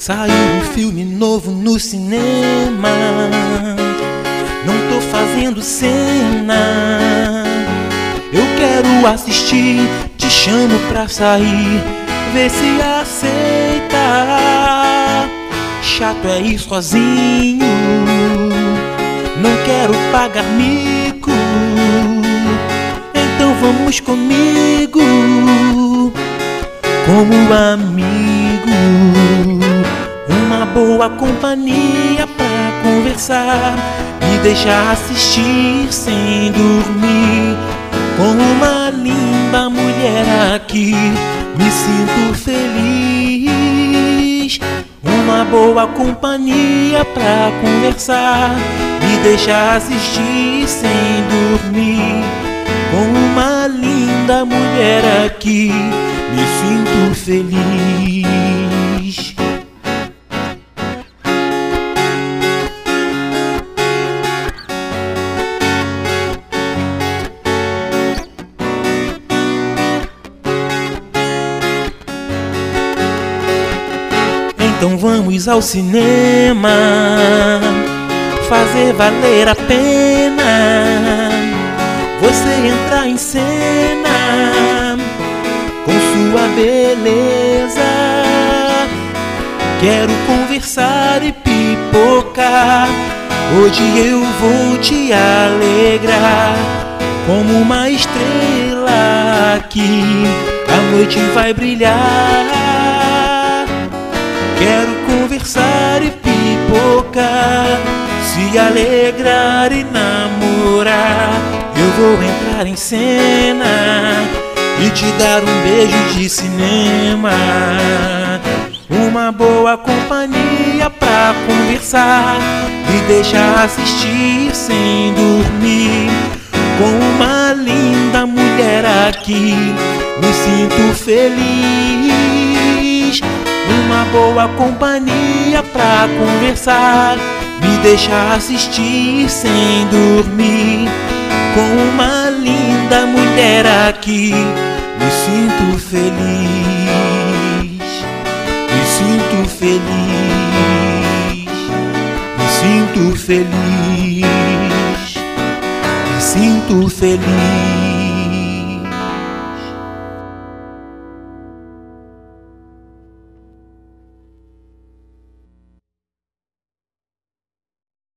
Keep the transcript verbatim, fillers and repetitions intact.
Saiu um filme novo no cinema, não tô fazendo cena. Eu quero assistir, te chamo pra sair, vê se aceita. Chato é ir sozinho, não quero pagar mico. Então vamos comigo, como amigo. Uma boa companhia pra conversar, me deixar assistir sem dormir. Com uma linda mulher aqui, me sinto feliz. Uma boa companhia pra conversar, me deixar assistir sem dormir. Com uma linda mulher aqui, me sinto feliz. Então vamos ao cinema, fazer valer a pena. Você entrar em cena com sua beleza. Quero conversar e pipocar, hoje eu vou te alegrar. Como uma estrela aqui, a noite vai brilhar. Quero conversar e pipocar, se alegrar e namorar. Eu vou entrar em cena e te dar um beijo de cinema. Uma boa companhia pra conversar, me deixar assistir sem dormir. Com uma linda mulher aqui, me sinto feliz. Uma boa companhia pra conversar, me deixar assistir sem dormir. Com uma linda mulher aqui, me sinto feliz. Me sinto feliz. Me sinto feliz. Me sinto feliz.